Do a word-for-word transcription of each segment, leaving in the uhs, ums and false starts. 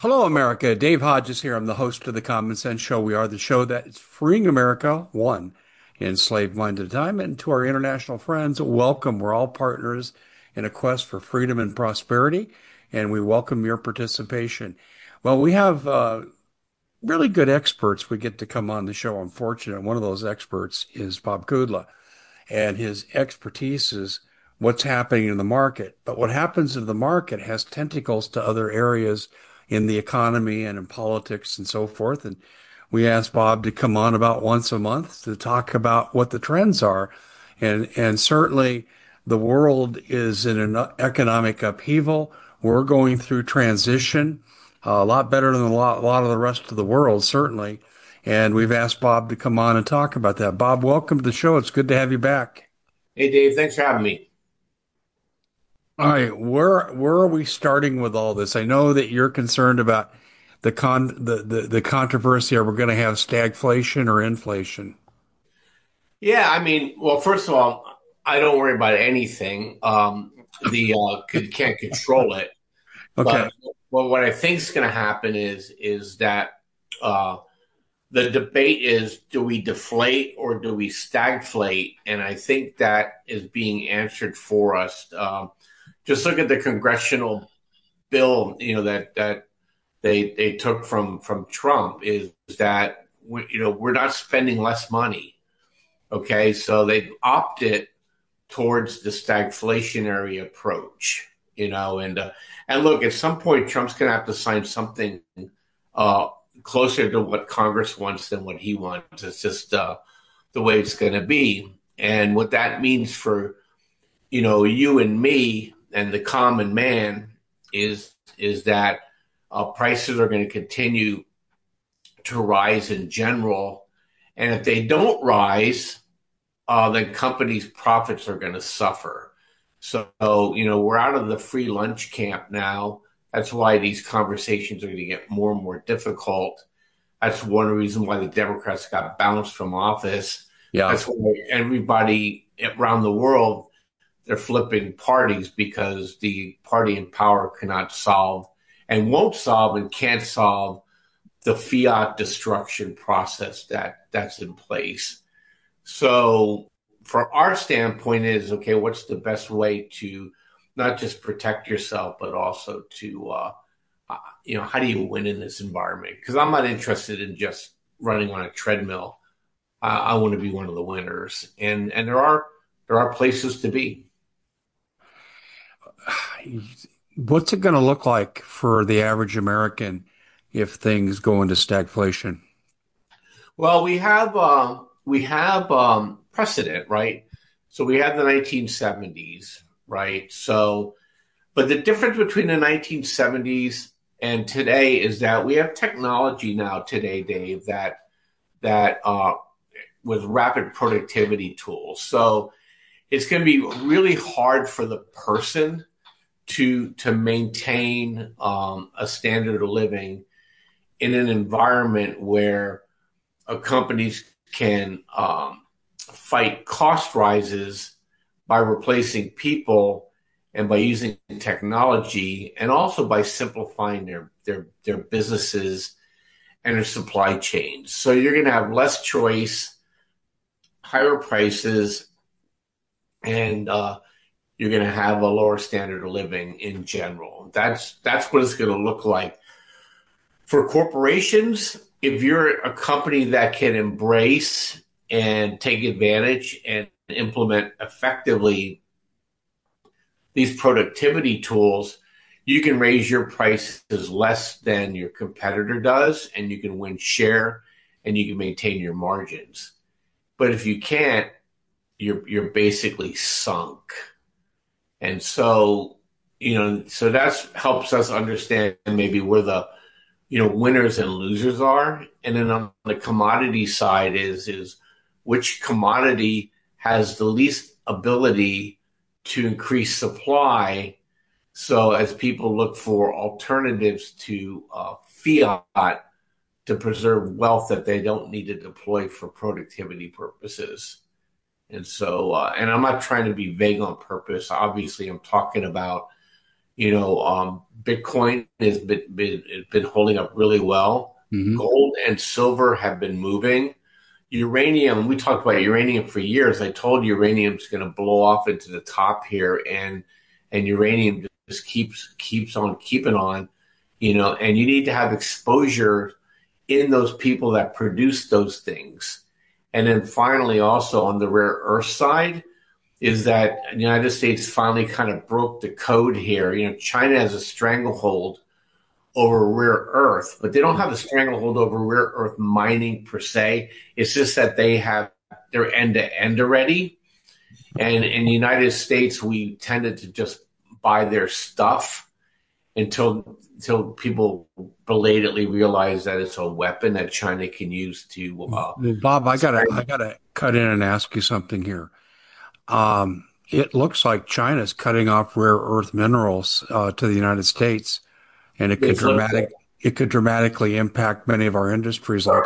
Hello, America. Dave Hodges here. I'm the host of the Common Sense Show. We are the show that is freeing America one enslaved mind at a time. And to our international friends, welcome. We're all partners in a quest for freedom and prosperity, and we welcome your participation. Well, we have uh, really good experts we get to come on the show. I'm fortunate. One of those experts is Bob Kudla, and his expertise is what's happening in the market. But what happens in the market has tentacles to other areas in the economy and in politics and so forth. And we asked Bob to come on about once a month to talk about what the trends are. And, and certainly the world is in an economic upheaval. We're going through transition, uh, a lot better than a lot, a lot of the rest of the world, certainly. And we've asked Bob to come on and talk about that. Bob, welcome to the show. It's good to have you back. Hey Dave, thanks for having me. All right, where where are we starting with all this? I know that you're concerned about the con the the, the controversy. Are we going to have stagflation or inflation? Yeah, I mean, well, first of all, I don't worry about anything. Um, the uh, c- can't control it, Okay. but well, what I think is going to happen is is that uh, the debate is: do we deflate or do we stagflate? And I think that is being answered for us. Um, just look at the congressional bill, you know that that they they took from from Trump is that we, you know we're not spending less money. Okay, so they've opted towards the stagflationary approach, you know, and uh, and look, at some point, Trump's going to have to sign something uh, closer to what Congress wants than what he wants. It's just uh, the way it's going to be, and what that means for you know you and me and the common man is is that uh, prices are going to continue to rise in general, and if they don't rise, uh, then companies' profits are going to suffer. So, you know, we're out of the free lunch camp now. That's why these conversations are going to get more and more difficult. That's one reason why the Democrats got bounced from office. Yeah. That's why everybody around the world, they're flipping parties because the party in power cannot solve and won't solve and can't solve the fiat destruction process that that's in place. So, for our standpoint, is okay. What's the best way to not just protect yourself, but also to, uh, uh, you know, how do you win in this environment? Because I'm not interested in just running on a treadmill. Uh, I want to be one of the winners, and and there are there are places to be. What's it going to look like for the average American if things go into stagflation? Well, we have um, we have um, precedent, right? So we had the nineteen seventies, right? So but the difference between the nineteen seventies and today is that we have technology now today, Dave, that that uh, with rapid productivity tools. So it's going to be really hard for the person to to maintain um, a standard of living in an environment where uh, companies can um, fight cost rises by replacing people and by using technology and also by simplifying their their their businesses and their supply chains. So you're going to have less choice, higher prices, and uh, you're going to have a lower standard of living in general. That's that's what it's going to look like for corporations. If you're a company that can embrace and take advantage and implement effectively these productivity tools, you can raise your prices less than your competitor does, and you can win share and you can maintain your margins. But if you can't, you're you're basically sunk. And so, you know, so that helps us understand maybe where the you know winners and losers are. And then on the commodity side is is which commodity has the least ability to increase supply. So as people look for alternatives to uh, fiat to preserve wealth that they don't need to deploy for productivity purposes. And so, uh, and I'm not trying to be vague on purpose. Obviously, I'm talking about You know, um, Bitcoin has been, been been holding up really well. Hmm. Gold and silver have been moving. Uranium, we talked about uranium for years. I told you uranium's going to blow off into the top here, and and uranium just keeps keeps on keeping on. You know, and you need to have exposure in those people that produce those things. And then finally, also on the rare earth side, is that the United States finally kind of broke the code here. You know, China has a stranglehold over rare earth, but they don't have a stranglehold over rare earth mining per se. It's just that they have their end to end already. And in the United States, we tended to just buy their stuff until until people belatedly realize that it's a weapon that China can use to. Uh, Well, Bob, I gotta I gotta cut in and ask you something here. Um, it looks like China's cutting off rare earth minerals uh, to the United States, and it they could flipped it. dramatic it could dramatically impact many of our industries. Like,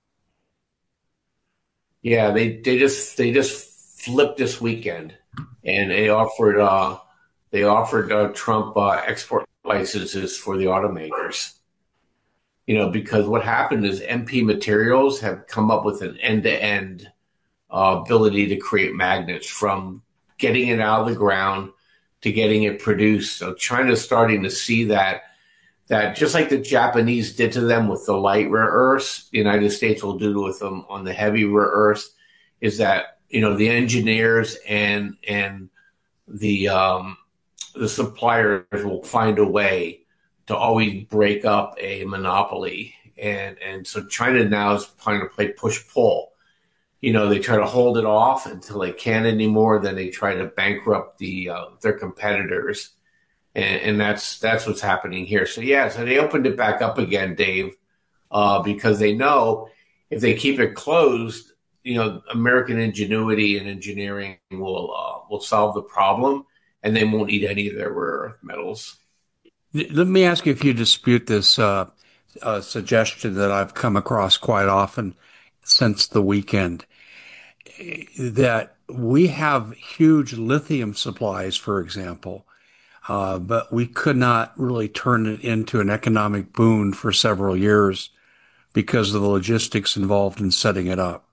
Yeah, they they just they just flipped this weekend, and they offered uh, they offered uh, Trump uh, export licenses for the automakers. You know, because what happened is M P Materials have come up with an end to end ability to create magnets from getting it out of the ground to getting it produced. So China's starting to see that that just like the Japanese did to them with the light rare earths, the United States will do with them on the heavy rare earths. Is that you know the engineers and and the um, the suppliers will find a way to always break up a monopoly, and and so China now is trying to play push pull. You know, they try to hold it off until they can't anymore. Then they try to bankrupt the uh, their competitors, and, and that's that's what's happening here. So yeah, so they opened it back up again, Dave, uh, because they know if they keep it closed, you know, American ingenuity and engineering will uh, will solve the problem, and they won't need any of their rare earth metals. let me ask you if you dispute this uh, uh, suggestion that I've come across quite often since the weekend, that we have huge lithium supplies, for example, uh, but we could not really turn it into an economic boon for several years because of the logistics involved in setting it up.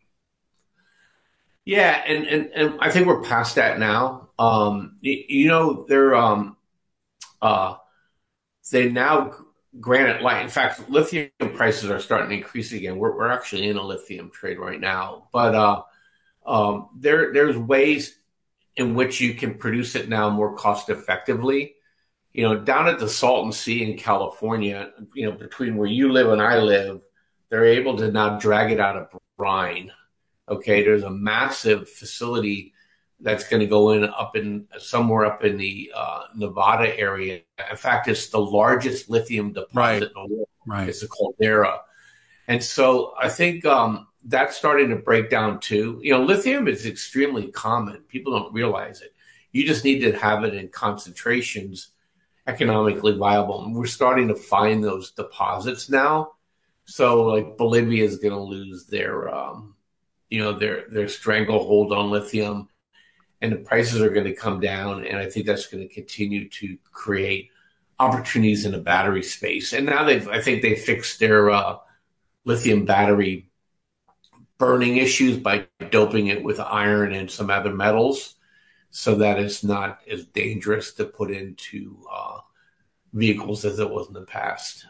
Yeah, and, and, and I think we're past that now. Um, you, you know, they're um, uh, they now granted like in fact, lithium prices are starting to increase again. We're we're actually in a lithium trade right now, but uh, um, there there's ways in which you can produce it now more cost effectively. You know, down at the Salton Sea in California, you know, between where you live and I live, they're able to now drag it out of brine. Okay, there's a massive facility that's going to go in up in somewhere up in the uh, Nevada area. In fact, it's the largest lithium Right, deposit in the world. right. It's the Caldera, and so I think um, that's starting to break down too. You know, lithium is extremely common. People don't realize it. You just need to have it in concentrations economically viable. And we're starting to find those deposits now. So like Bolivia is going to lose their, um, you know, their their stranglehold on lithium, and the prices are going to come down. And I think that's going to continue to create opportunities in the battery space. And now they've, I think they fixed their uh, lithium battery burning issues by doping it with iron and some other metals so that it's not as dangerous to put into uh, vehicles as it was in the past.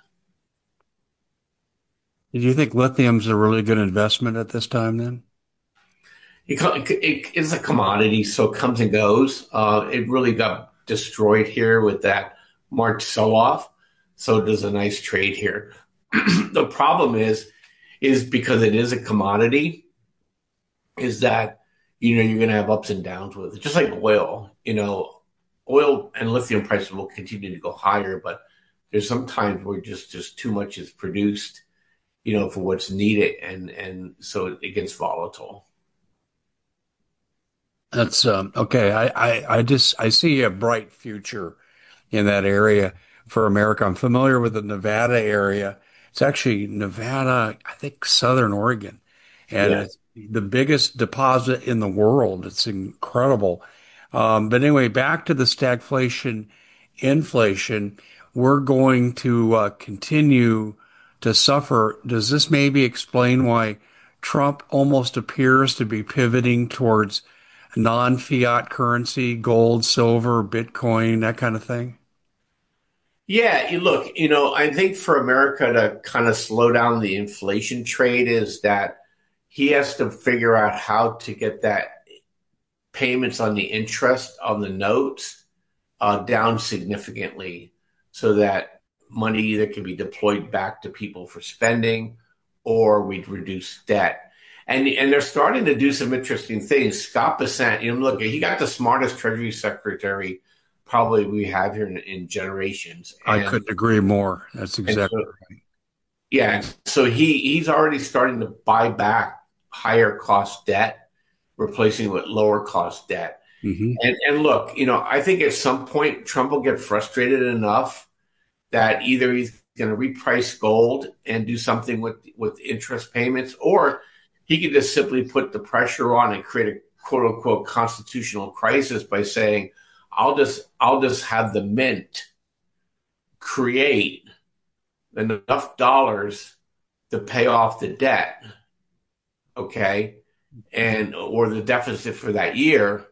Do you think lithium's a really good investment at this time then? It, it, it's a commodity, so it comes and goes. Uh, it really got destroyed here with that March sell-off, so it does a nice trade here. The problem is, is because it is a commodity, is that you know you're going to have ups and downs with it, just like oil. You know, oil and lithium prices will continue to go higher, but there's some times where just just too much is produced, you know, for what's needed, and and so it gets volatile. That's um, okay. I, I, I just I see a bright future in that area for America. I'm familiar with the Nevada area. It's actually Nevada, I think Southern Oregon, and Yeah. it's the biggest deposit in the world. It's incredible. Um, but anyway, back to the stagflation. inflation, we're going to uh, continue to suffer. Does this maybe explain why Trump almost appears to be pivoting towards non-fiat currency, gold, silver, Bitcoin, that kind of thing? Yeah, you look, you know, I think for America to kind of slow down the inflation trade is that he has to figure out how to get that payments on the interest on the notes uh, down significantly so that money either can be deployed back to people for spending or we'd reduce debt. And and they're starting to do some interesting things. Scott Bessent, you know, look, he got the smartest Treasury Secretary probably we have here in, in generations. I And couldn't agree more. That's and exactly so right. yeah, so he he's already starting to buy back higher cost debt, replacing with lower cost debt. Hmm. And and look, you know, I think at some point Trump will get frustrated enough that either he's going to reprice gold and do something with with interest payments, or he could just simply put the pressure on and create a quote unquote constitutional crisis by saying, "I'll just I'll just have the mint create enough dollars to pay off the debt, okay, and or the deficit for that year,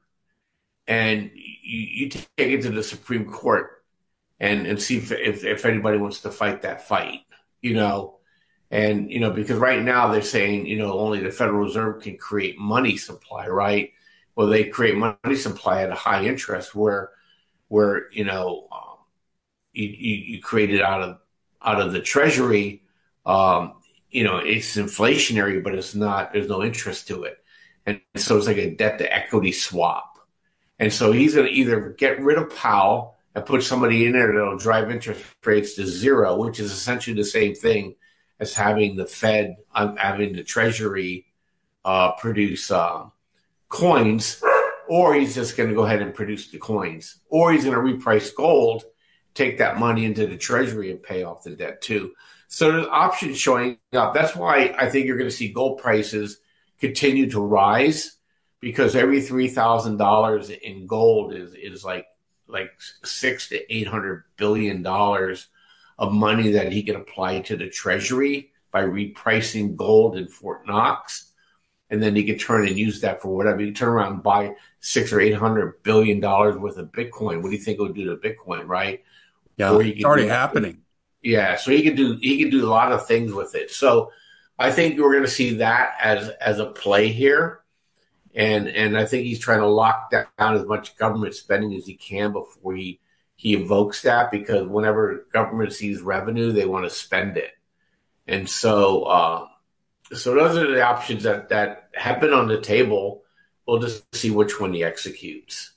and you, you take it to the Supreme Court and and see if, if if anybody wants to fight that fight, you know." And, you know, because right now they're saying, you know, only the Federal Reserve can create money supply, right? Well, they create money supply at a high interest where, where, you know, um, you, you, you create it out of, out of the Treasury. Um, you know, it's inflationary, but it's not, there's no interest to it. And so it's like a debt to equity swap. And so he's going to either get rid of Powell and put somebody in there that'll drive interest rates to zero, which is essentially the same thing as having the Fed, um, having the Treasury uh, produce uh, coins, or he's just going to go ahead and produce the coins, or he's going to reprice gold, take that money into the Treasury and pay off the debt too. So there's options showing up. That's why I think you're going to see gold prices continue to rise, because every three thousand dollars in gold is is like like six to eight hundred billion dollars of money that he can apply to the Treasury by repricing gold in Fort Knox. And then he can turn and use that for whatever. He can turn around and buy six or eight hundred billion dollars worth of Bitcoin. What do you think it would do to Bitcoin, right? Yeah, Or he it's could already do, happening. yeah. So he could do he could do a lot of things with it. So I think we're going to see that as as a play here, and and I think he's trying to lock down as much government spending as he can before he he evokes that, because whenever government sees revenue, they want to spend it. And so, uh, so those are the options that, that have been on the table. We'll just see which one he executes.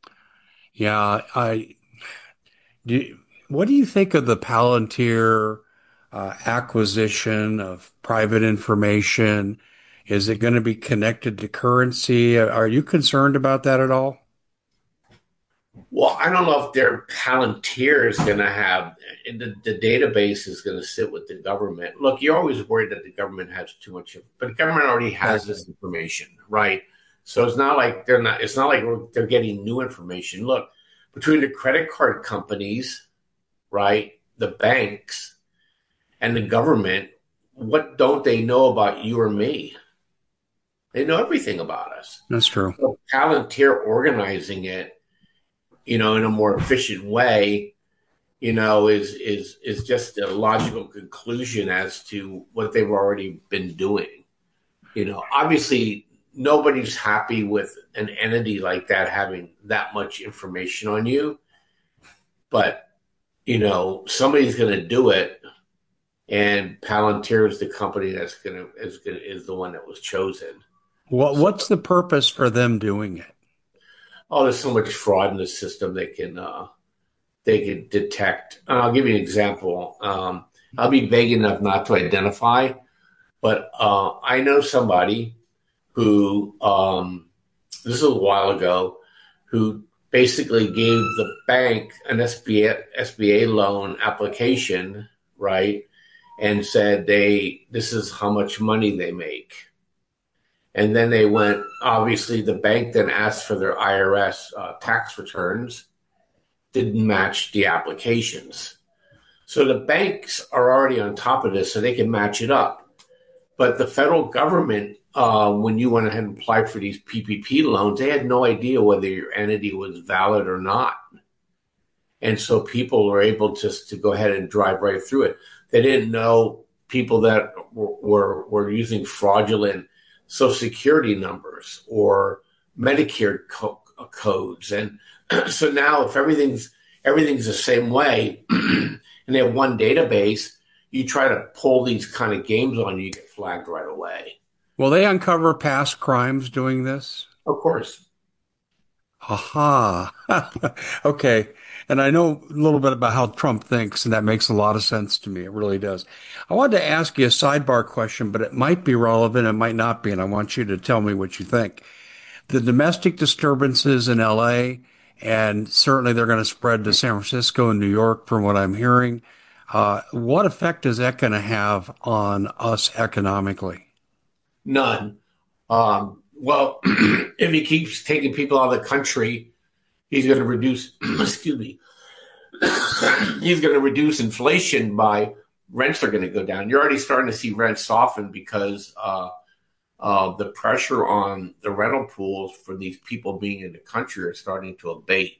Yeah, I do. What do you think of the Palantir uh, acquisition of private information? Is it going to be connected to currency? Are you concerned about that at all? Well, I don't know if their Palantir is going to have the, the database is going to sit with the government. Look, you're always worried that the government has too much, but the government already has Exactly. this information, right? So it's not like they're not. It's not like they're getting new information. Look, between the credit card companies, right, the banks, and the government, what don't they know about you or me? They know everything about us. That's true. So Palantir organizing it, you know, in a more efficient way, you know, is is is just a logical conclusion as to what they've already been doing. You know, obviously nobody's happy with an entity like that having that much information on you, but you know, somebody's going to do it, and Palantir is the company that's going to is going to, is the one that was chosen. What So, what's the purpose for them doing it? oh, there's so much fraud in the system they can uh, they can detect. And I'll give you an example. Um, I'll be vague enough not to identify, but uh, I know somebody who um, this is a while ago who basically gave the bank an S B A S B A loan application, right, and said they this is how much money they make. And then they went, obviously, the bank then asked for their I R S uh, tax returns didn't match the applications. So the banks are already on top of this, so they can match it up. But the federal government, uh, when you went ahead and applied for these P P P loans, they had no idea whether your entity was valid or not. And so people were able just to go ahead and drive right through it. They didn't know people that were, were, were using fraudulent Social Security numbers or Medicare co- codes. And so now if everything's everything's the same way and they have one database, you try to pull these kind of games on you, you get flagged right away. Will they uncover past crimes doing this? Of course. Aha. Okay. And I know a little bit about how Trump thinks, and that makes a lot of sense to me. It really does. I wanted to ask you a sidebar question, but it might be relevant, it might not be, and I want you to tell me what you think. The domestic disturbances in L A, and certainly they're going to spread to San Francisco and New York, from what I'm hearing. Uh, what effect is that going to have on us economically? None. Um, well, if he keeps taking people out of the country, he's going to reduce, excuse me, he's going to reduce inflation by rents are going to go down. You're already starting to see rents soften because uh, uh, the pressure on the rental pools for these people being in the country are starting to abate.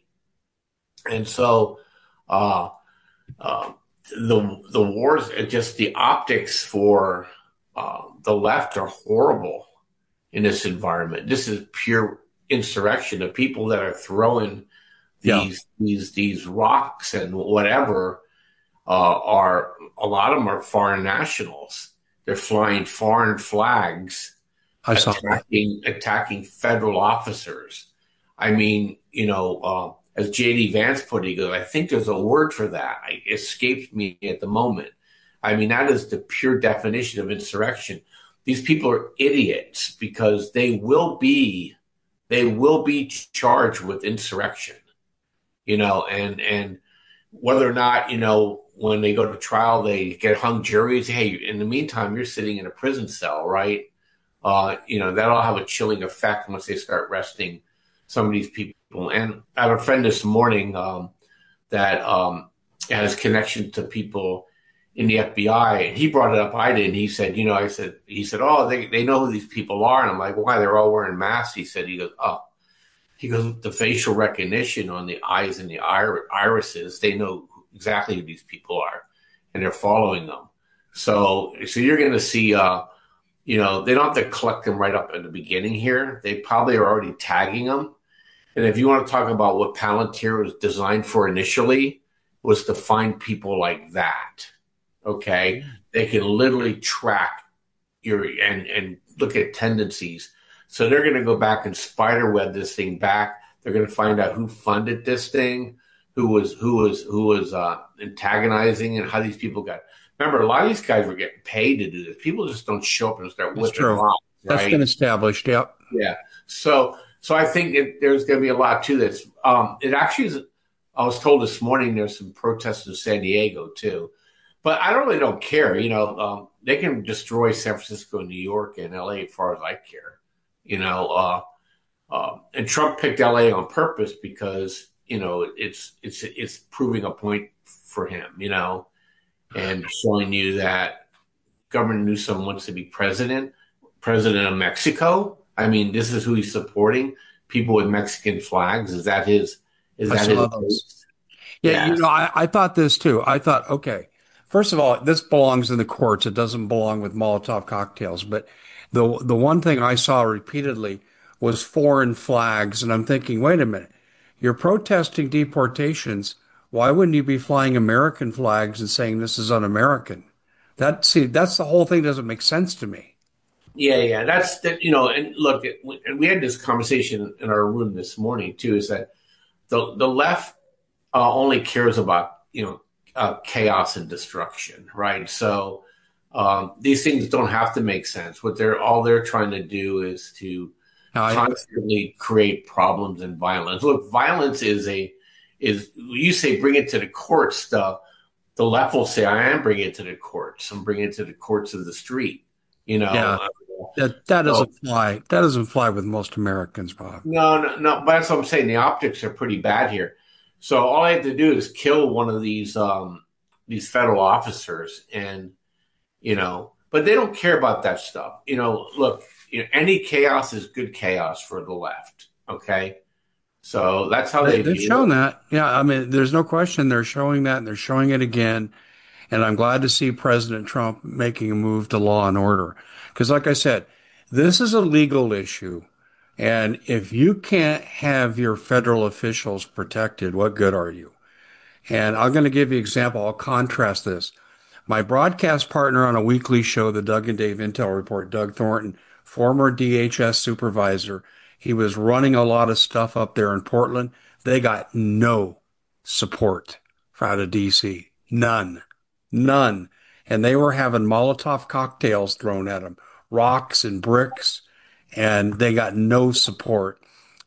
And so uh, uh, the the wars, just the optics for uh, the left are horrible in this environment. This is pure insurrection of people that are throwing these yeah. these these rocks and whatever uh, are a lot of them are foreign nationals. They're flying foreign flags, I saw attacking that. attacking federal officers. I mean, you know, uh, as J D Vance put it, he goes, I think there's a word for that. It escapes me at the moment. I mean, that is the pure definition of insurrection. These people are idiots because they will be they will be charged with insurrection, you know, and and whether or not, you know, when they go to trial, they get hung juries. Hey, in the meantime, you're sitting in a prison cell, right? Uh, you know, that'll have a chilling effect once they start arresting some of these people. And I have a friend this morning um, that um, has connection to people in the F B I, and he brought it up. I did. And he said, you know, I said, he said, oh, they, they know who these people are. And I'm like, why? They're all wearing masks. He said, he goes, oh, he goes, the facial recognition on the eyes and the ir- irises, they know exactly who these people are, and they're following them. So, so you're going to see, uh, you know, they don't have to collect them right up at the beginning here. They probably are already tagging them. And if you want to talk about what Palantir was designed for initially, was to find people like that. Okay, they can literally track your and and look at tendencies. So they're going to go back and spider web this thing back. They're going to find out who funded this thing, who was who was who was uh, antagonizing, and how these people got. Remember, a lot of these guys were getting paid to do this. People just don't show up and start whipping them off. Right? That's been established. Yep. Yeah. So so I think it, there's going to be a lot to this. Um, it actually is. I was told this morning there's some protests in San Diego too. But I don't really don't care. You know, um, they can destroy San Francisco, New York, and L A as far as I care. You know, uh, uh, and Trump picked L A on purpose because, you know, it's it's it's proving a point for him, you know, and showing you that Governor Newsom wants to be president, president of Mexico. I mean, this is who he's supporting. People with Mexican flags. Is that his? Is I that his? Yeah, yeah, you know, I, I thought this too. I thought, okay. First of all, this belongs in the courts. It doesn't belong with Molotov cocktails. But the the one thing I saw repeatedly was foreign flags. And I'm thinking, wait a minute, you're protesting deportations. Why wouldn't you be flying American flags and saying this is un-American? That, see, that's the whole thing doesn't make sense to me. Yeah, yeah, that's that. You know, and look, and we had this conversation in our room this morning too. Is that the the left uh, only cares about, you know, Uh, chaos and destruction, right? So um, these things don't have to make sense. What they're all they're trying to do is to no, constantly I... create problems and violence. Look, violence is a is you say bring it to the courts. The the left will say I am bringing it to the courts. I'm bringing it to the courts of the street. You know, yeah. that that doesn't so, fly. That doesn't fly with most Americans, Bob. No, no, no. But that's what I'm saying. The optics are pretty bad here. So all I have to do is kill one of these um, these federal officers, and you know, but they don't care about that stuff. You know, look, you know, any chaos is good chaos for the left. Okay, so that's how They, they they've view shown it. that. Yeah, I mean, there's no question they're showing that, and they're showing it again. And I'm glad to see President Trump making a move to law and order. Because, like I said, this is a legal issue. And if you can't have your federal officials protected, what good are you? And I'm going to give you an example. I'll contrast this. My broadcast partner on a weekly show, the Doug and Dave Intel Report, Doug Thornton, former D H S supervisor, he was running a lot of stuff up there in Portland. They got no support out of D C. None. None. And they were having Molotov cocktails thrown at them, rocks and bricks, and they got no support.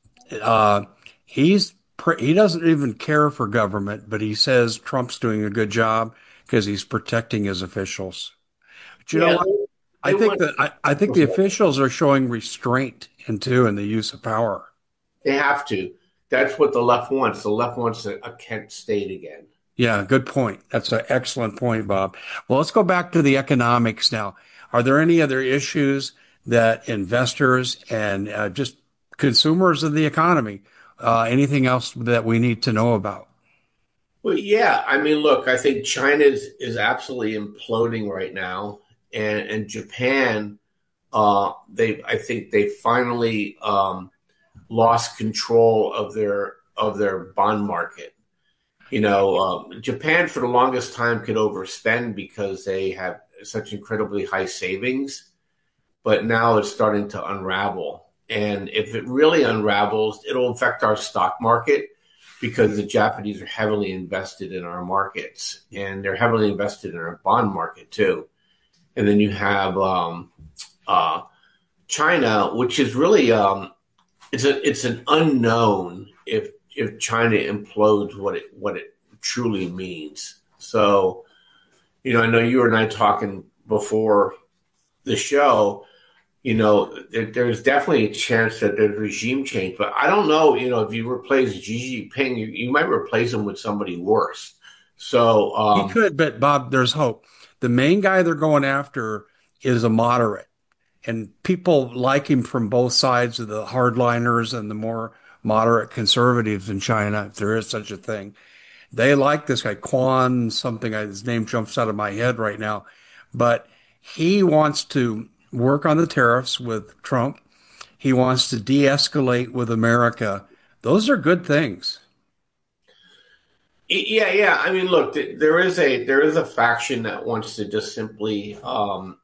Uh, he's he doesn't even care for government, but he says Trump's doing a good job because he's protecting his officials. But you know Yeah, what? I they think want. that I, I think the officials are showing restraint in too in the use of power. They have to. That's what the left wants. The left wants a, a Kent state again. Yeah, good point. That's an excellent point, Bob. Well, let's go back to the economics now. Are there any other issues that investors and uh, just consumers of the economy, uh, anything else that we need to know about? Well, yeah. I mean, look, I think China is, is absolutely imploding right now, and and Japan, uh, they I think they finally um, lost control of their of their bond market. You know, um, Japan for the longest time could overspend because they have such incredibly high savings, but now it's starting to unravel. And if it really unravels, it'll affect our stock market because the Japanese are heavily invested in our markets and they're heavily invested in our bond market too. And then you have um, uh, China, which is really um, it's a it's an unknown if if China implodes, what it what it truly means. So, you know, I know you and I talking before the show. You know, there, there's definitely a chance that there's regime change, but I don't know. You know, if you replace Xi Jinping, you, you might replace him with somebody worse. So, He um, could, but Bob, there's hope. The main guy they're going after is a moderate, and people like him from both sides of the hardliners and the more moderate conservatives in China, if there is such a thing. They like this guy, Quan, something, his name jumps out of my head right now, but he wants to work on the tariffs with Trump. He wants to de-escalate with America. Those are good things. yeah, yeah. I mean, look, there is a there is a faction that wants to just simply um,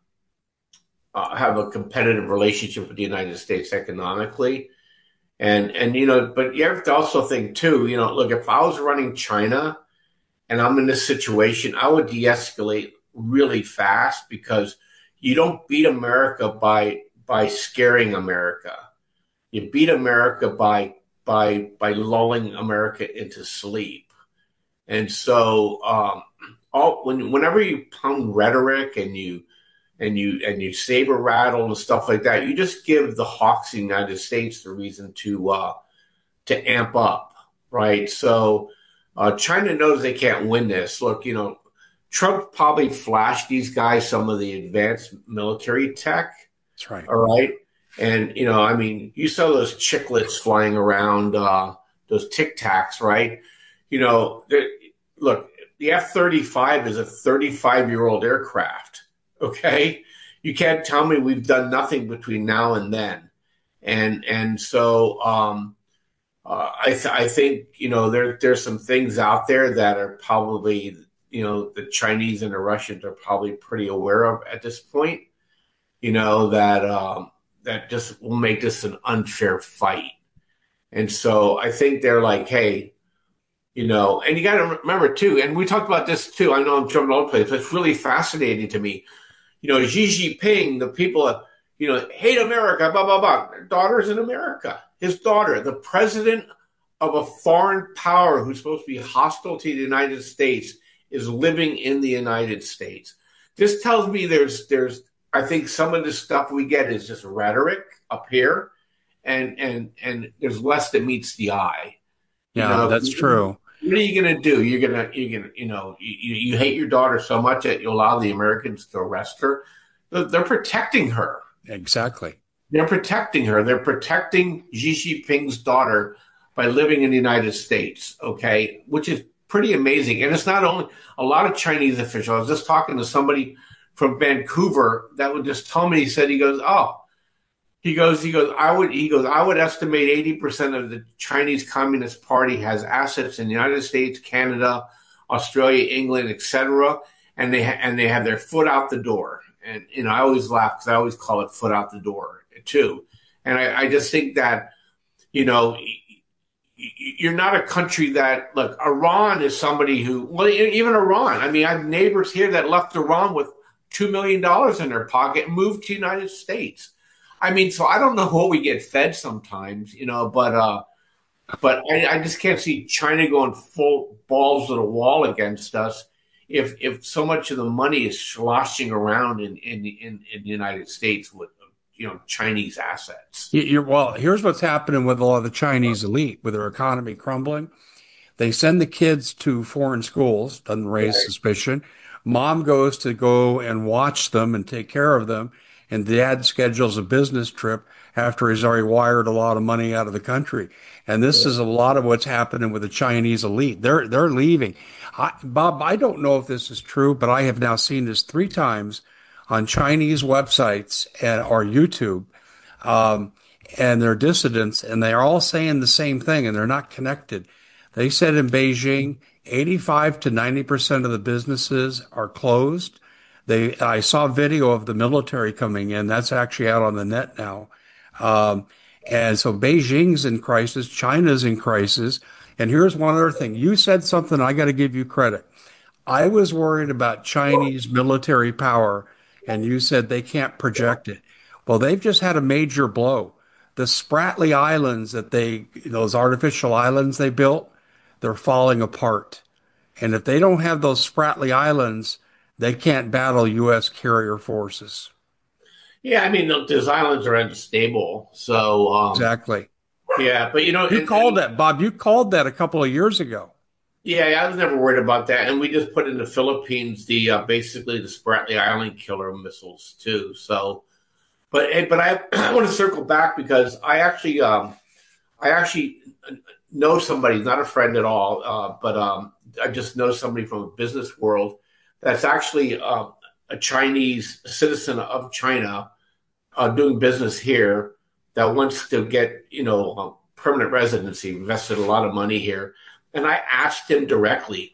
uh, have a competitive relationship with the United States economically. And and you know, but you have to also think too, you know, look, if I was running China and I'm in this situation, I would de-escalate really fast because you don't beat America by by scaring America. You beat America by by by lulling America into sleep. And so um all when whenever you pound rhetoric and you and you and you saber rattle and stuff like that, you just give the hawks of the United States the reason to uh, to amp up, right? So uh, China knows they can't win this. Look, you know, Trump probably flashed these guys some of the advanced military tech, That's right. all right, and you know, I mean, you saw those chiclets flying around, uh, those Tic Tacs, right? You know, look, the F thirty-five is a thirty-five year old aircraft. Okay, you can't tell me we've done nothing between now and then, and and so um, uh, I th- I think you know there there's some things out there that are probably you know the Chinese and the Russians are probably pretty aware of at this point. You know that um, that just will make this an unfair fight, and so I think they're like, hey. You know, and you got to remember too, and we talked about this too. I know I'm jumping all over the place, but it's really fascinating to me. You know, Xi Jinping, the people, uh, you know, hate America, blah, blah, blah. Their daughter's in America. His daughter, the president of a foreign power who's supposed to be hostile to the United States, is living in the United States. This tells me there's, there's, I think some of the stuff we get is just rhetoric up here, and and and there's less that meets the eye. You Yeah, know, that's true. what are you going to do? You're going to, you're going to, you know, you, you hate your daughter so much that you allow the Americans to arrest her. They're, they're protecting her. Exactly. They're protecting her. They're protecting Xi Jinping's daughter by living in the United States, okay, which is pretty amazing. And it's not only a lot of Chinese officials. I was just talking to somebody from Vancouver that would just tell me, he said, he goes, oh, he goes, he goes, I would, he goes, I would estimate eighty percent of the Chinese Communist Party has assets in the United States, Canada, Australia, England, et cetera. And they, ha- and they have their foot out the door. And, you know, I always laugh because I always call it foot out the door too. And I, I just think that, you know, you're not a country that, look, Iran is somebody who, well, even Iran, I mean, I have neighbors here that left Iran with two million dollars in their pocket and moved to the United States. I mean, so I don't know what we get fed sometimes, you know, but, uh, but I, I just can't see China going full balls to the wall against us if, if so much of the money is sloshing around in, in, in, in the United States with, you know, Chinese assets. You're, well, here's what's happening with a lot of the Chinese elite, with their economy crumbling. They send the kids to foreign schools, doesn't raise Right. suspicion. Mom goes to go and watch them and take care of them. And dad schedules a business trip after he's already wired a lot of money out of the country. And this is a lot of what's happening with the Chinese elite. They're, they're leaving. I, Bob, I don't know if this is true, but I have now seen this three times on Chinese websites and, or YouTube. Um, and they're dissidents, and they're all saying the same thing, and they're not connected. They said in Beijing, eighty-five to ninety percent of the businesses are closed. They, I saw a video of the military coming in. That's actually out on the net now. Um, and so Beijing's in crisis. China's in crisis. And here's one other thing. You said something, I got to give you credit. I was worried about Chinese military power, and you said they can't project it. Well, they've just had a major blow. The Spratly Islands that they, those artificial islands they built, they're falling apart. And if they don't have those Spratly Islands, they can't battle U S carrier forces. Yeah, I mean, those islands are unstable. So, um, Exactly. yeah, but you know, You and, called and, that, Bob. You called that a couple of years ago. yeah, I was never worried about that. And we just put in the Philippines the uh, basically the Spratly Island killer missiles too. So, but eh, but I, I want to circle back because I actually um, I actually know somebody, not a friend at all, uh, but um, I just know somebody from a business world that's actually uh, a Chinese citizen of China uh, doing business here that wants to get, you know, a permanent residency, invested a lot of money here. And I asked him directly,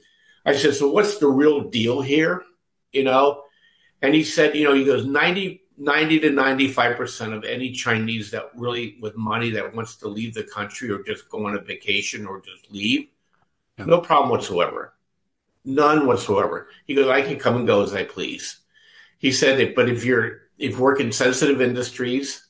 I said, so what's the real deal here? You know? And he said, you know, he goes, ninety, ninety to ninety-five percent of any Chinese that really with money that wants to leave the country or just go on a vacation or just leave, yeah. No problem whatsoever. None whatsoever. He goes, I can come and go as I please. He said that, but if you're, if you work in sensitive industries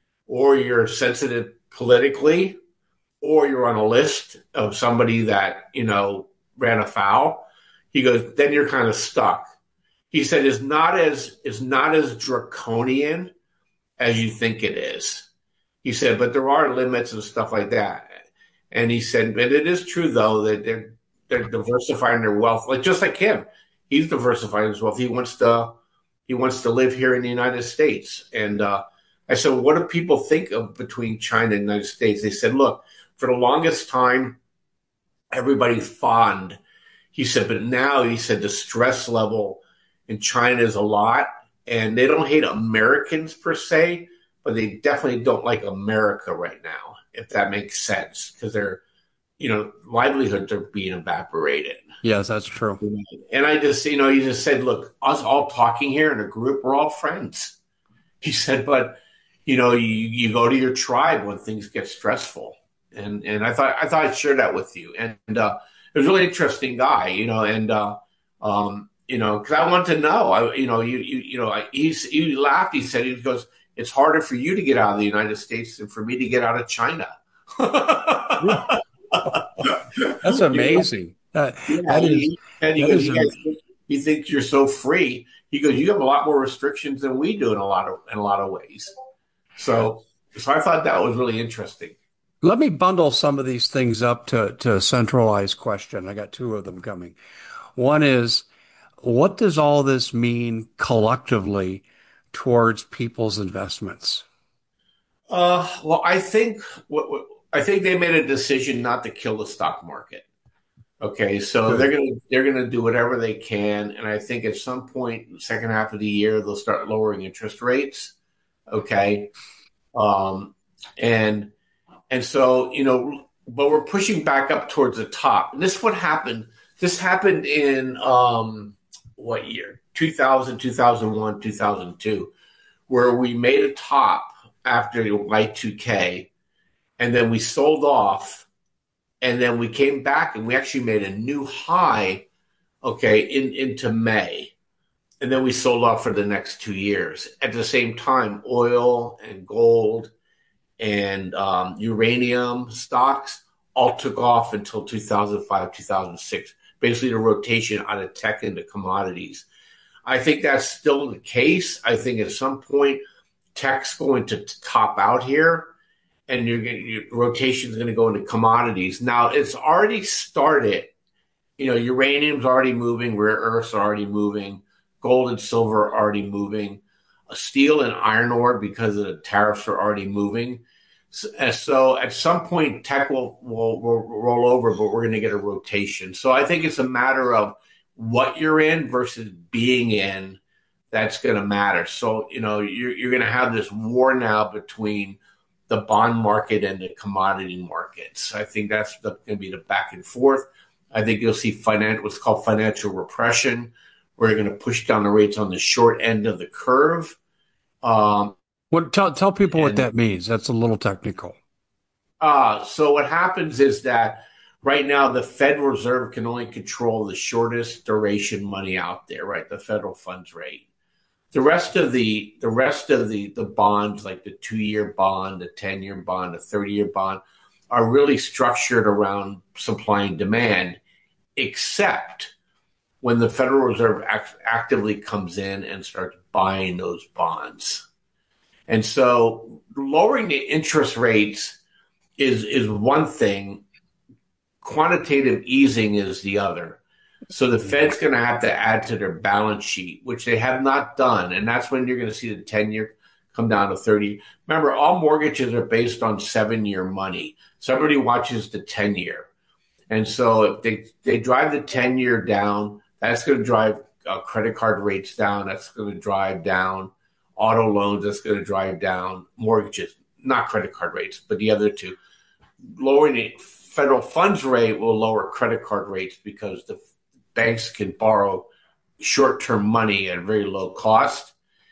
or you're sensitive politically, or you're on a list of somebody that, you know, ran afoul, he goes, then you're kind of stuck. He said, it's not as, it's not as draconian as you think it is. He said, but there are limits and stuff like that. And he said, but it is true though, that they're, they're diversifying their wealth, like just like him. He's diversifying his wealth. He wants to, he wants to live here in the United States. And uh, I said, what do people think of between China and the United States? They said, look, for the longest time, everybody fond. He said, but now he said the stress level in China is a lot, and they don't hate Americans per se, but they definitely don't like America right now, if that makes sense, because their, you know, livelihoods are being evaporated. Yes, that's true. And I just, you know, he just said, look, us all talking here in a group, we're all friends. He said, but, you know, you, you go to your tribe when things get stressful. And and I thought I thought I'd share that with you. And uh, it was a really interesting guy, you know. And uh, um, you know, because I wanted to know, I, you know, you you you know, I, he's he laughed. He said, he goes, it's harder for you to get out of the United States than for me to get out of China. That's amazing. That, yeah, that is, he, and he that goes, is you guys think, you think you're so free. He goes, you have a lot more restrictions than we do in a lot of in a lot of ways. So so I thought that was really interesting. Let me bundle some of these things up to, to a centralized question. I got two of them coming. One is, what does all this mean collectively towards people's investments? Uh, well, I think what, what I think they made a decision not to kill the stock market. Okay, so they're Good. gonna they're gonna do whatever they can, and I think at some point, in the second half of the year, they'll start lowering interest rates. Okay, um, and and so you know, but we're pushing back up towards the top. And this what happened. This happened in um, what year? two thousand, two thousand one, two thousand two, where we made a top after Y two K, and then we sold off, and then we came back and we actually made a new high, okay, in into May. And then we sold off for the next two years. At the same time, oil and gold and um, uranium stocks all took off until two thousand five, two thousand six, basically the rotation out of tech into commodities. I think that's still the case. I think at some point, tech's going to top out here, and you're going your rotation is going to go into commodities. Now, it's already started. You know, uranium's already moving, rare earths are already moving, gold and silver are already moving, uh, steel and iron ore because of the tariffs are already moving. So, uh, so at some point, tech will, will, will roll over, but we're going to get a rotation. So I think it's a matter of what you're in versus being in that's going to matter. So, you know, you're, you're going to have this war now between the bond market and the commodity markets. I think that's going to be the back and forth. I think you'll see finan- what's called financial repression, where you're going to push down the rates on the short end of the curve. Um, What, tell, tell people what and that means. That's a little technical. uh, so what happens is that right now the Federal Reserve can only control the shortest duration money out there, right? The federal funds rate. The rest of the the rest of the the bonds, like the two year bond, the ten year bond, the thirty year bond, are really structured around supply and demand, except when the Federal Reserve act- actively comes in and starts buying those bonds. And so lowering the interest rates is is one thing, quantitative easing is the other. So the Yeah. Fed's going to have to add to their balance sheet, which they have not done. And that's when you're going to see the ten year come down to thirty. Remember, all mortgages are based on seven year money. So everybody watches the ten year. And so if they, they drive the ten year down, that's going to drive uh, credit card rates down. That's going to drive down auto loans. That's going to drive down mortgages, not credit card rates, but the other two. Lowering the federal funds rate will lower credit card rates because the banks can borrow short-term money at very low cost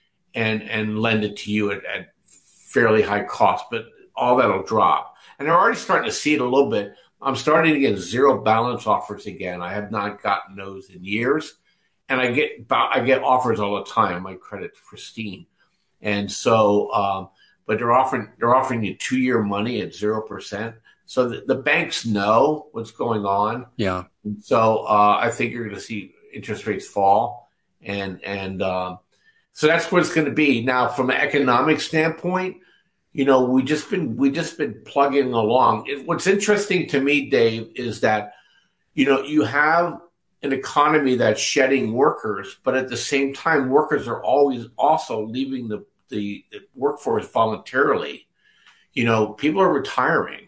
and and lend it to you at, at fairly high cost, but all that'll drop. And they're already starting to see it a little bit. I'm starting to get zero balance offers again. I have not gotten those in years, and I get I get offers all the time. My credit's pristine, and so um, but they're offering they're offering you two year money at zero percent. So the, the banks know what's going on. Yeah. So uh, I think you're going to see interest rates fall, and and um, so that's what it's going to be. Now, from an economic standpoint, you know, we just been we just been plugging along. It, what's interesting to me, Dave, is that you know you have an economy that's shedding workers, but at the same time, workers are always also leaving the the workforce voluntarily. You know, people are retiring,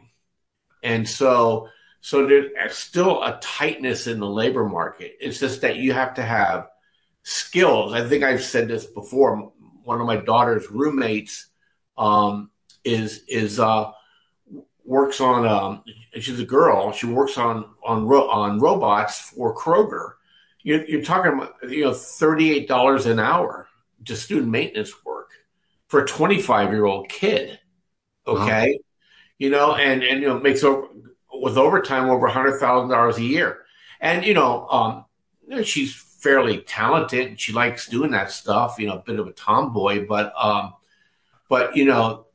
and so. So there's still a tightness in the labor market. It's just that you have to have skills. I think I've said this before. One of my daughter's roommates um, is is uh, works on. Um, she's a girl. She works on on ro- on robots for Kroger. You're, you're talking about you know thirty eight dollars an hour just doing maintenance work for a twenty five year old kid. Wow. Okay, you know, and and you know makes over. With overtime over one hundred thousand dollars a year. And, you know, um, you know, she's fairly talented and she likes doing that stuff, you know, a bit of a tomboy, but, um, but, you know,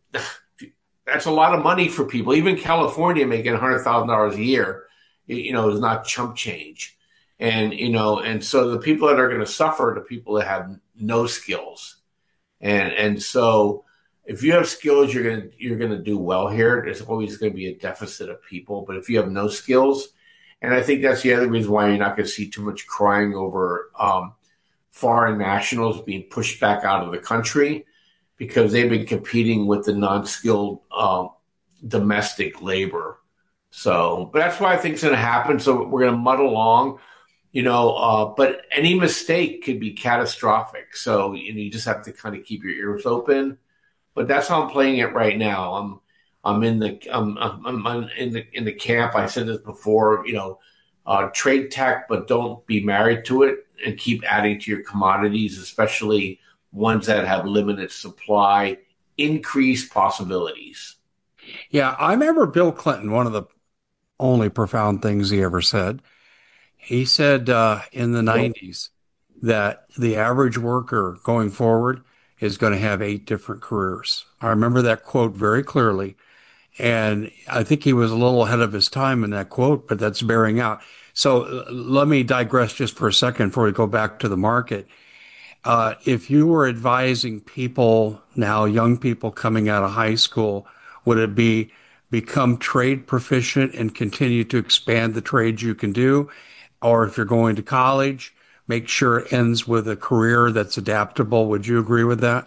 that's a lot of money for people. Even California making one hundred thousand dollars a year, you know, is not chump change. And, you know, and so the people that are going to suffer are the people that have no skills. And, and so, if you have skills, you're gonna you're gonna do well here. There's always going to be a deficit of people, but if you have no skills, and I think that's the other reason why you're not going to see too much crying over um, foreign nationals being pushed back out of the country because they've been competing with the non-skilled um, domestic labor. So, but that's why I think it's going to happen. So we're going to muddle along, you know, uh, but any mistake could be catastrophic. So you know, you just have to kind of keep your ears open. But that's how I'm playing it right now. I'm I'm in the I'm, I'm, I'm in the in the camp. I said this before, you know, uh, trade tech, but don't be married to it, and keep adding to your commodities, especially ones that have limited supply, increase possibilities. Yeah, I remember Bill Clinton, one of the only profound things he ever said. He said uh, in the nineties that the average worker going forward is going to have eight different careers. I remember that quote very clearly. And I think he was a little ahead of his time in that quote, but that's bearing out. So uh, let me digress just for a second before we go back to the market. Uh, if you were advising people now, young people coming out of high school, would it be become trade proficient and continue to expand the trades you can do? Or if you're going to college, make sure it ends with a career that's adaptable. Would you agree with that?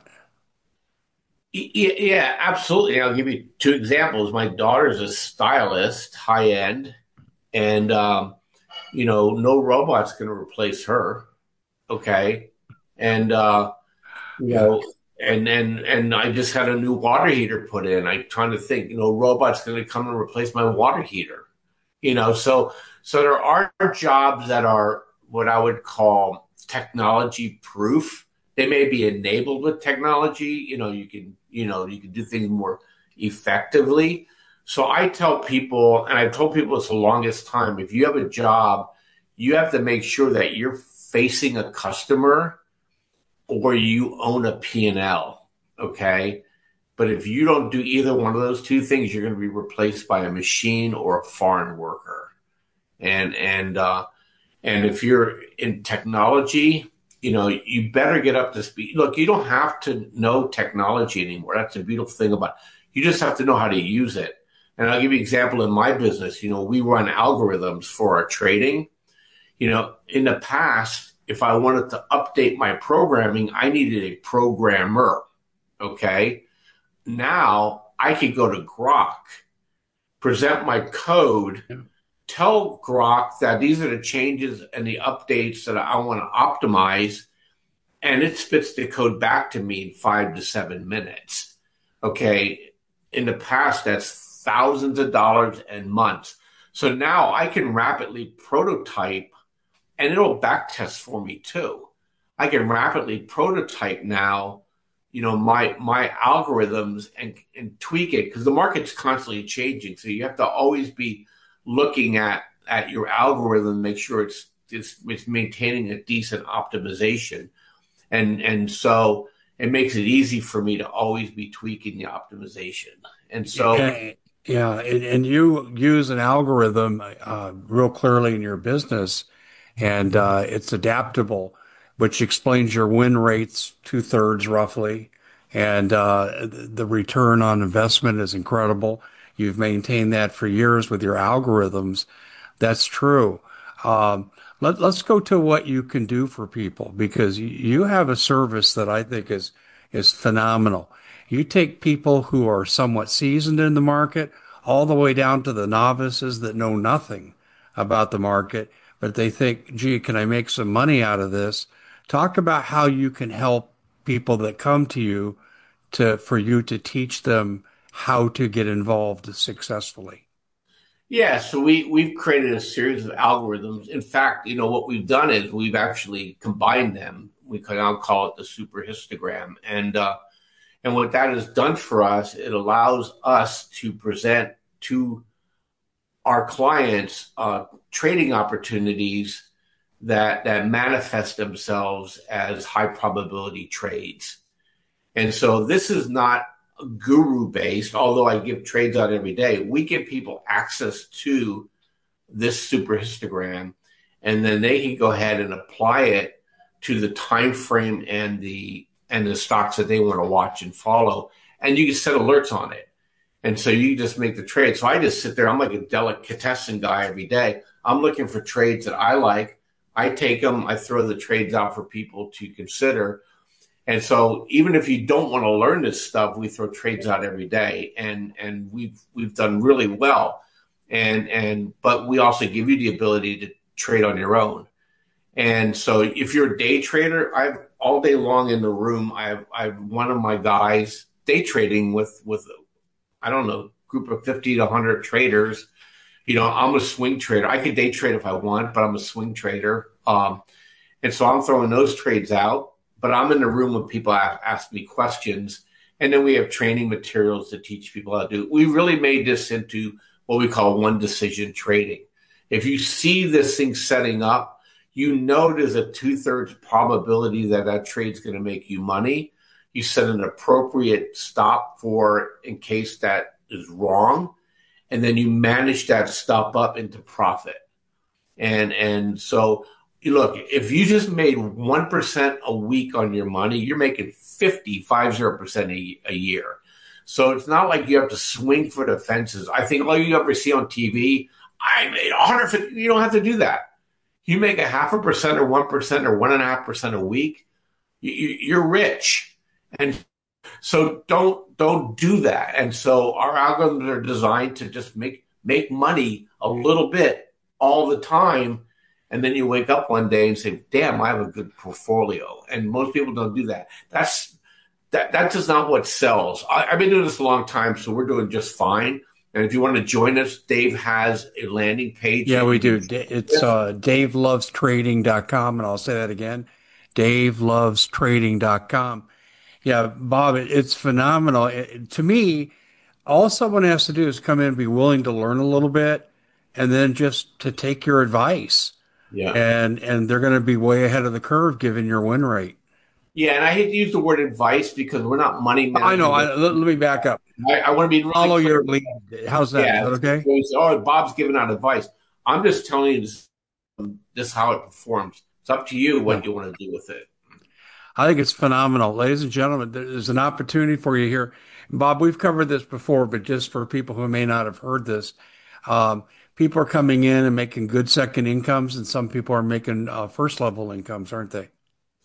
Yeah, yeah, absolutely. I'll give you two examples. My daughter's a stylist, high end, and um, you know, no robot's going to replace her. Okay, and uh, you Yeah. know, and and and I just had a new water heater put in. I'm trying to think, you know, robot's going to come and replace my water heater. You know, so so there are jobs that are what I would call technology proof. They may be enabled with technology. You know, you can you know you can do things more effectively. So I tell people, and I've told people this the longest time, if you have a job, you have to make sure that you're facing a customer or you own a P and L, okay? But if you don't do either one of those two things, you're going to be replaced by a machine or a foreign worker. And and uh, and if you're in technology, you know, you better get up to speed. Look, you don't have to know technology anymore. That's the beautiful thing about it. You just have to know how to use it. And I'll give you an example in my business. You know, we run algorithms for our trading. You know, in the past, if I wanted to update my programming, I needed a programmer. Okay. Now I could go to Grok, present my code, Yeah. tell Grok that these are the changes and the updates that I want to optimize, and it spits the code back to me in five to seven minutes. Okay. In the past, that's thousands of dollars and months. So now I can rapidly prototype, and it'll back test for me too. I can rapidly prototype now, you know, my my algorithms and, and tweak it because the market's constantly changing. So you have to always be looking at at your algorithm, make sure it's it's it's maintaining a decent optimization. And and so it makes it easy for me to always be tweaking the optimization. And so And, yeah, and, and you use an algorithm uh, real clearly in your business, and uh, it's adaptable, which explains your win rates two thirds roughly, and uh, the return on investment is incredible. You've maintained that for years with your algorithms. That's true. Um, let, let's go to what you can do for people because you, you have a service that I think is is phenomenal. You take people who are somewhat seasoned in the market all the way down to the novices that know nothing about the market, but they think, gee, can I make some money out of this? Talk about how you can help people that come to you to for you to teach them how to get involved successfully. yeah, so we we've created a series of algorithms. In fact, you know what we've done is we've actually combined them. We can now call it the super histogram, and uh, and what that has done for us, it allows us to present to our clients uh, trading opportunities that that manifest themselves as high probability trades. And so this is not guru based, although I give trades out every day. We give people access to this super histogram, and then they can go ahead and apply it to the time frame and the and the stocks that they want to watch and follow and you can set alerts on it. And so you just make the trade. So I just sit there. I'm like a delicatessen guy every day. I'm looking for trades that I like. I take them. I throw the trades out for people to consider. And so even if you don't want to learn this stuff, we throw trades out every day. And and we've we've done really well. And and but we also give you the ability to trade on your own. And so if you're a day trader, I've all day long in the room, I have I have one of my guys day trading with with I don't know, group of fifty to one hundred traders. You know, I'm a swing trader. I could day trade if I want, but I'm a swing trader. Um, and so I'm throwing those trades out, but I'm in the room when people ask, ask me questions. And then we have training materials to teach people how to do it. We really made this into what we call one decision trading. If you see this thing setting up, you know there's a two-thirds probability that that trade's going to make you money. You set an appropriate stop for in case that is wrong, and then you manage that stop up into profit. And and so, look, if you just made one percent a week on your money, you're making fifty, fifty percent a, a year. So it's not like you have to swing for the fences. I think all you ever see on T V, I made one hundred fifty. You don't have to do that. You make a half a percent or one percent or one and a half percent a week, you, you're rich. And so don't don't do that. And so our algorithms are designed to just make make money a little bit all the time. And then you wake up one day and say, damn, I have a good portfolio. And most people don't do that. That's that that is not what sells. I, I've been doing this a long time, so we're doing just fine. And if you want to join us, Dave has a landing page. Yeah, we do. It's uh, dave loves trading dot com, and I'll say that again, dave loves trading dot com. Yeah, Bob, it, it's phenomenal. It, to me, all someone has to do is come in and be willing to learn a little bit, and then just to take your advice. Yeah. And and they're going to be way ahead of the curve given your win rate. Yeah, and I hate to use the word advice because we're not money managers. I know. I, let, let me back up. I, I want to be really Follow clear. your lead. How's that? Yeah, Is that okay? Oh, Bob's giving out advice. I'm just telling you this, this is how it performs. It's up to you what you want to do with it. I think it's phenomenal. Ladies and gentlemen, there's an opportunity for you here. Bob, we've covered this before, but just for people who may not have heard this, um, people are coming in and making good second incomes, and some people are making uh, first level incomes, aren't they?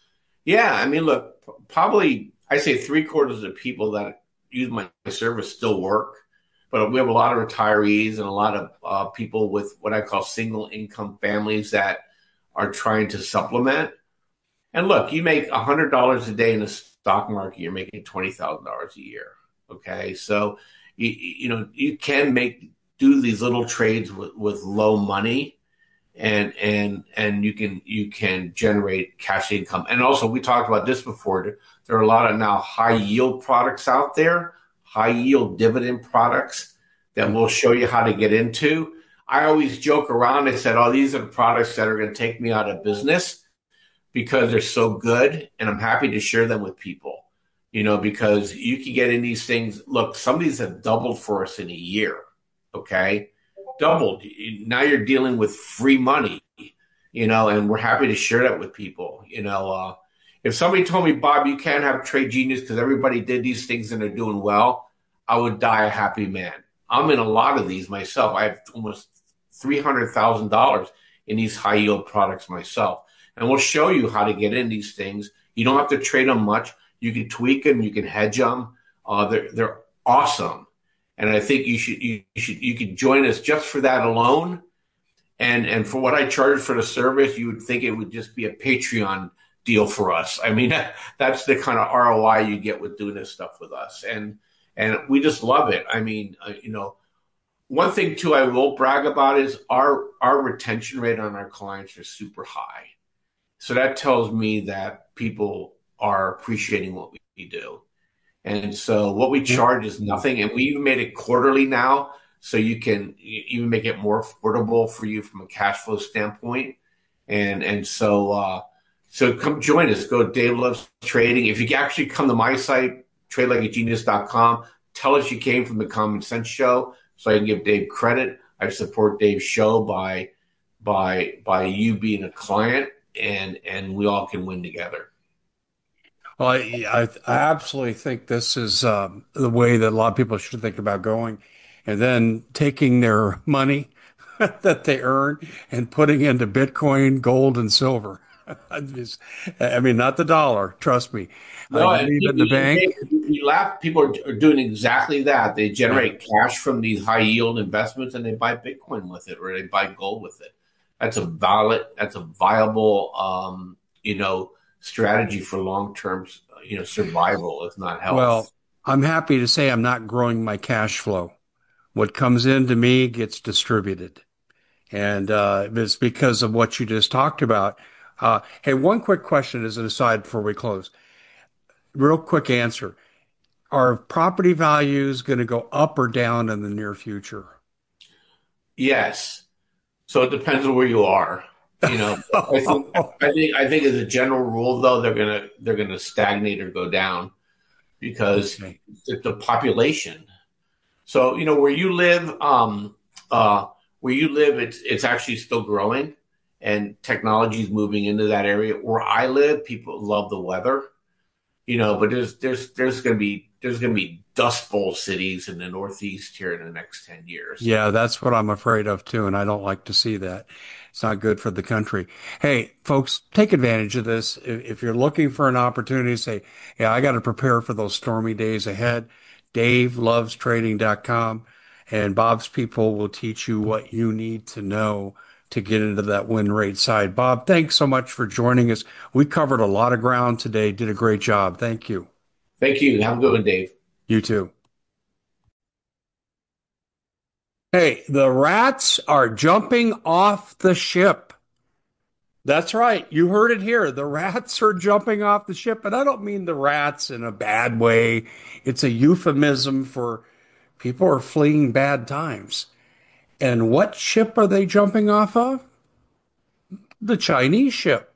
Yeah, I mean, look, probably I say three quarters of people that use my service still work, but we have a lot of retirees and a lot of uh, people with what I call single income families that are trying to supplement. And look, you make one hundred dollars a day in the stock market, you're making twenty thousand dollars a year. Okay, so you you know you can make do these little trades with, with low money, and and and you can you can generate cash income. And also, we talked about this before. There are a lot of now high yield products out there, high yield dividend products that we'll show you how to get into. I always joke around. I said, "Oh, these are the products that are going to take me out of business because they're so good," and I'm happy to share them with people. You know, because you can get in these things. Look, some of these have doubled for us in a year. Okay, doubled. Now you're dealing with free money, you know, and we're happy to share that with people. You know, uh, if somebody told me, Bob, you can't have Trade Genius because everybody did these things and they're doing well, I would die a happy man. I'm in a lot of these myself. I have almost three hundred thousand dollars in these high yield products myself. And we'll show you how to get in these things. You don't have to trade them much. You can tweak them. You can hedge them. Uh, they're, they're awesome. And I think you should you should you could join us just for that alone, and and for what I charge for the service, you would think it would just be a Patreon deal for us. I mean, that, that's the kind of R O I you get with doing this stuff with us, and and we just love it. I mean, uh, you know, one thing too I will brag about is our our retention rate on our clients are super high, so that tells me that people are appreciating what we do. And so what we charge is nothing. And we even made it quarterly now, so you can even make it more affordable for you from a cash flow standpoint. And and so uh, so come join us. Go to Dave Loves Trading. If you actually come to my site, trade like a genius dot com, tell us you came from the Common Sense Show so I can give Dave credit. I support Dave's show by by by you being a client, and and we all can win together. Well, I, I I absolutely think this is um, the way that a lot of people should think about going, and then taking their money that they earn and putting into Bitcoin, gold, and silver. I'm just- I mean, not the dollar. Trust me. Uh, No, you and leave it in the bank. we laugh. People are, are doing exactly that. They Yeah. generate cash from these high yield investments, and they buy Bitcoin with it, or they buy gold with it. That's a valid. That's a viable, um, you know, strategy for long term, you know, survival, if not health. Well, I'm happy to say I'm not growing my cash flow. What comes into me gets distributed. And uh, it's because of what you just talked about. Uh, hey, one quick question as an aside before we close. Real quick answer. Are property values going to go up or down in the near future? Yes. So it depends on where you are. You know, I think I think I think as a general rule, though, they're gonna they're gonna stagnate or go down because Okay. the, the population. So you know where you live, um, uh, where you live, it's it's actually still growing, and technology is moving into that area. Where I live, people love the weather, you know, but there's there's there's gonna be there's gonna be dust bowl cities in the Northeast here in the next ten years. Yeah, that's what I'm afraid of too, and I don't like to see that. It's not good for the country. Hey, folks, take advantage of this. If, if you're looking for an opportunity, say, yeah, I got to prepare for those stormy days ahead. Dave loves trading dot com, and Bob's people will teach you what you need to know to get into that win rate side. Bob, thanks so much for joining us. We covered a lot of ground today. Did a great job. Thank you. Thank you. Have a good one, Dave. You too. Hey, the rats are jumping off the ship. That's right. You heard it here. The rats are jumping off the ship. And I don't mean the rats in a bad way. It's a euphemism for people are fleeing bad times. And what ship are they jumping off of? The Chinese ship.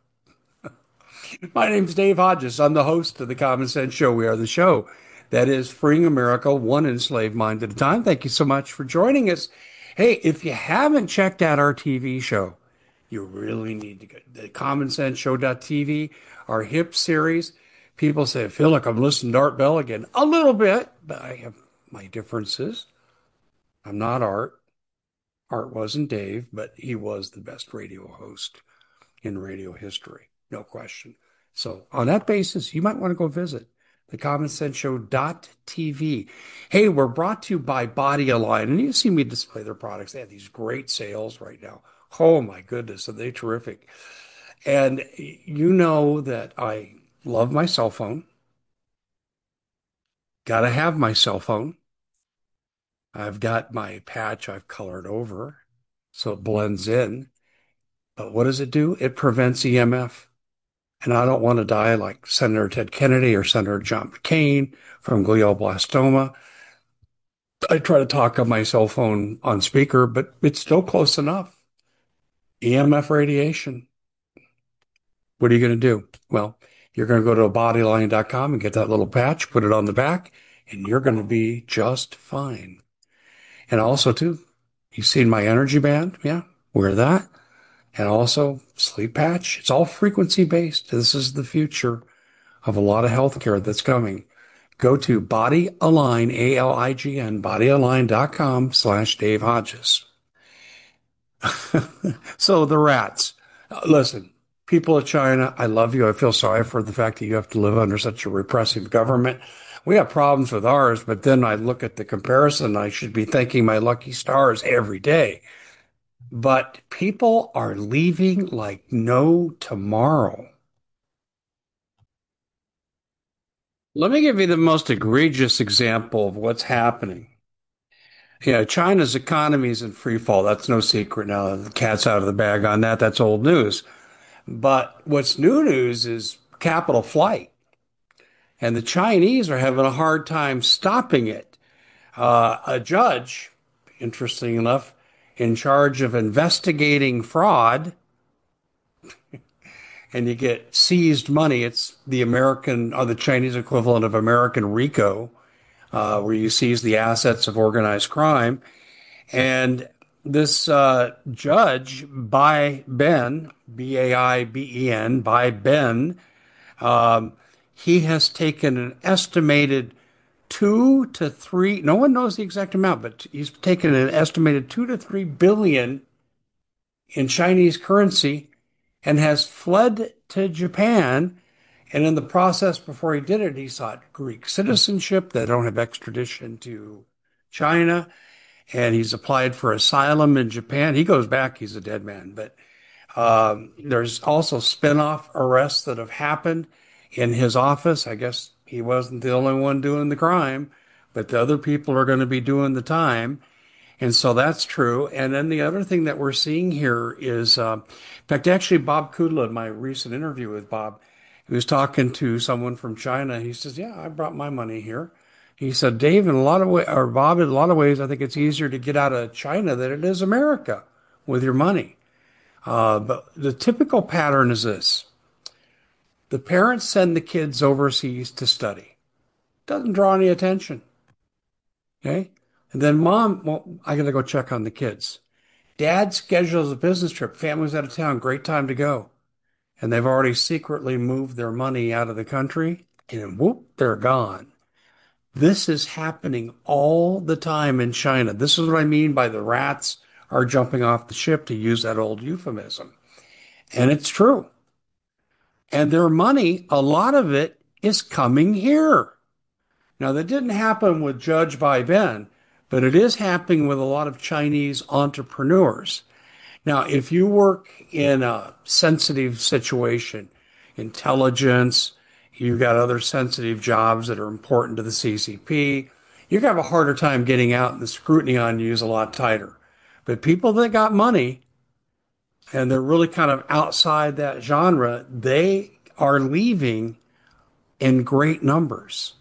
My name's Dave Hodges. I'm the host of the Common Sense Show. We are the show that is freeing America one enslaved mind at a time. Thank you so much for joining us. Hey, if you haven't checked out our T V show, you really need to get the common sense show dot t v, our hip series. People say, I feel like I'm listening to Art Bell again. A little bit, but I have my differences. I'm not Art. Art wasn't Dave, but he was the best radio host in radio history, no question. So on that basis, you might want to go visit the common sense show dot t v. Hey, we're brought to you by Body Align, and you see me display their products. They have these great sales right now. Oh my goodness, are they terrific? And you know that I love my cell phone. Got to have my cell phone. I've got my patch I've colored over so it blends in. But what does it do? It prevents E M F. And I don't want to die like Senator Ted Kennedy or Senator John McCain from glioblastoma. I try to talk on my cell phone on speaker, but it's still close enough. E M F radiation. What are you going to do? Well, you're going to go to bodyline dot com and get that little patch, put it on the back, and you're going to be just fine. And also, too, you've seen my energy band. Yeah, wear that. And also, sleep patch. It's all frequency based. This is the future of a lot of healthcare that's coming. Go to bodyalign, A L I G N, bodyalign dot com slash Dave Hodges. So the rats. Uh, Listen, people of China, I love you. I feel sorry for the fact that you have to live under such a repressive government. We have problems with ours, but then I look at the comparison. I should be thanking my lucky stars every day. But people are leaving like no tomorrow. Let me give you the most egregious example of what's happening. Yeah, China's economy is in free fall. That's no secret now. The cat's out of the bag on that. That's old news. But what's new news is capital flight. And the Chinese are having a hard time stopping it. Uh, a judge, interesting enough, in charge of investigating fraud, and you get seized money. It's the American or the Chinese equivalent of American RICO, uh, where you seize the assets of organized crime. And this uh, judge, Bai Ben, B A I B E N, Bai Ben, um, he has taken an estimated two to three, no one knows the exact amount, but he's taken an estimated two to three billion in Chinese currency and has fled to Japan. And in the process, before he did it, he sought Greek citizenship. They don't have extradition to China. And he's applied for asylum in Japan. He goes back, he's a dead man. But um, there's also spin-off arrests that have happened in his office. I guess he wasn't the only one doing the crime, but the other people are going to be doing the time. And so that's true. And then the other thing that we're seeing here is, uh, in fact, actually, Bob Kudla, in my recent interview with Bob, he was talking to someone from China. He says, "Yeah, I brought my money here." He said, "Dave, in a lot of ways, or Bob, in a lot of ways, I think it's easier to get out of China than it is America with your money." Uh, but the typical pattern is this: the parents send the kids overseas to study. Doesn't draw any attention. Okay. And then mom, well, I got to go check on the kids. Dad schedules a business trip. Family's out of town. Great time to go. And they've already secretly moved their money out of the country and whoop, they're gone. This is happening all the time in China. This is what I mean by the rats are jumping off the ship, to use that old euphemism. And it's true. And their money, a lot of it is coming here. Now, that didn't happen with Judge Bai Ben, but it is happening with a lot of Chinese entrepreneurs. Now, if you work in a sensitive situation, intelligence, you've got other sensitive jobs that are important to the C C P, you're going to have a harder time getting out, and the scrutiny on you is a lot tighter. But people that got money, and they're really kind of outside that genre, they are leaving in great numbers.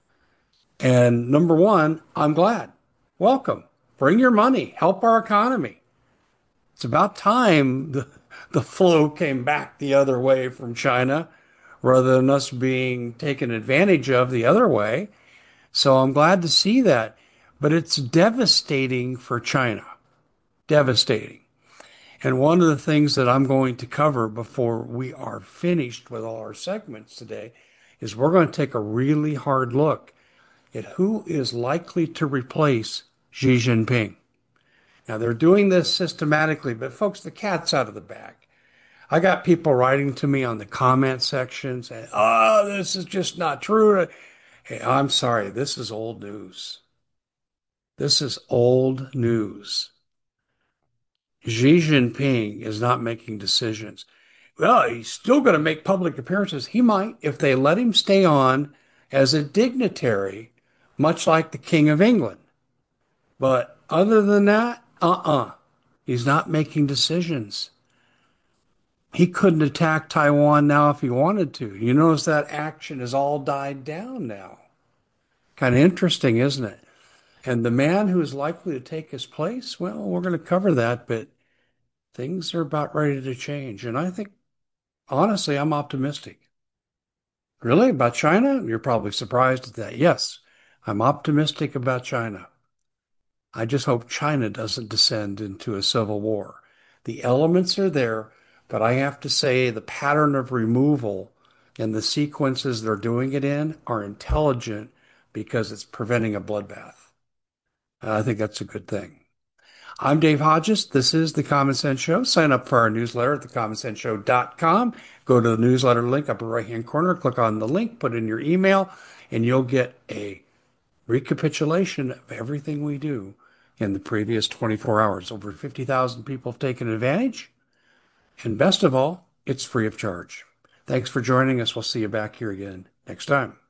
And number one, I'm glad. Welcome. Bring your money. Help our economy. It's about time the, the flow came back the other way from China rather than us being taken advantage of the other way. So I'm glad to see that. But it's devastating for China. Devastating. And one of the things that I'm going to cover before we are finished with all our segments today is we're going to take a really hard look at who is likely to replace Xi Jinping. Now, they're doing this systematically, but folks, the cat's out of the bag. I got people writing to me on the comment section saying, "Oh, this is just not true." Hey, I'm sorry, this is old news. This is old news. Xi Jinping is not making decisions. Well, he's still going to make public appearances. He might if they let him stay on as a dignitary, much like the King of England. But other than that, uh-uh. He's not making decisions. He couldn't attack Taiwan now if he wanted to. You notice that action has all died down now. Kind of interesting, isn't it? And the man who is likely to take his place, well, we're going to cover that, but things are about ready to change. And I think, honestly, I'm optimistic. Really? About China? You're probably surprised at that. Yes, I'm optimistic about China. I just hope China doesn't descend into a civil war. The elements are there, but I have to say the pattern of removal and the sequences they're doing it in are intelligent because it's preventing a bloodbath. I think that's a good thing. I'm Dave Hodges. This is The Common Sense Show. Sign up for our newsletter at the common sense show dot com. Go to the newsletter link upper right-hand corner, click on the link, put in your email, and you'll get a recapitulation of everything we do in the previous twenty-four hours. Over fifty thousand people have taken advantage. And best of all, it's free of charge. Thanks for joining us. We'll see you back here again next time.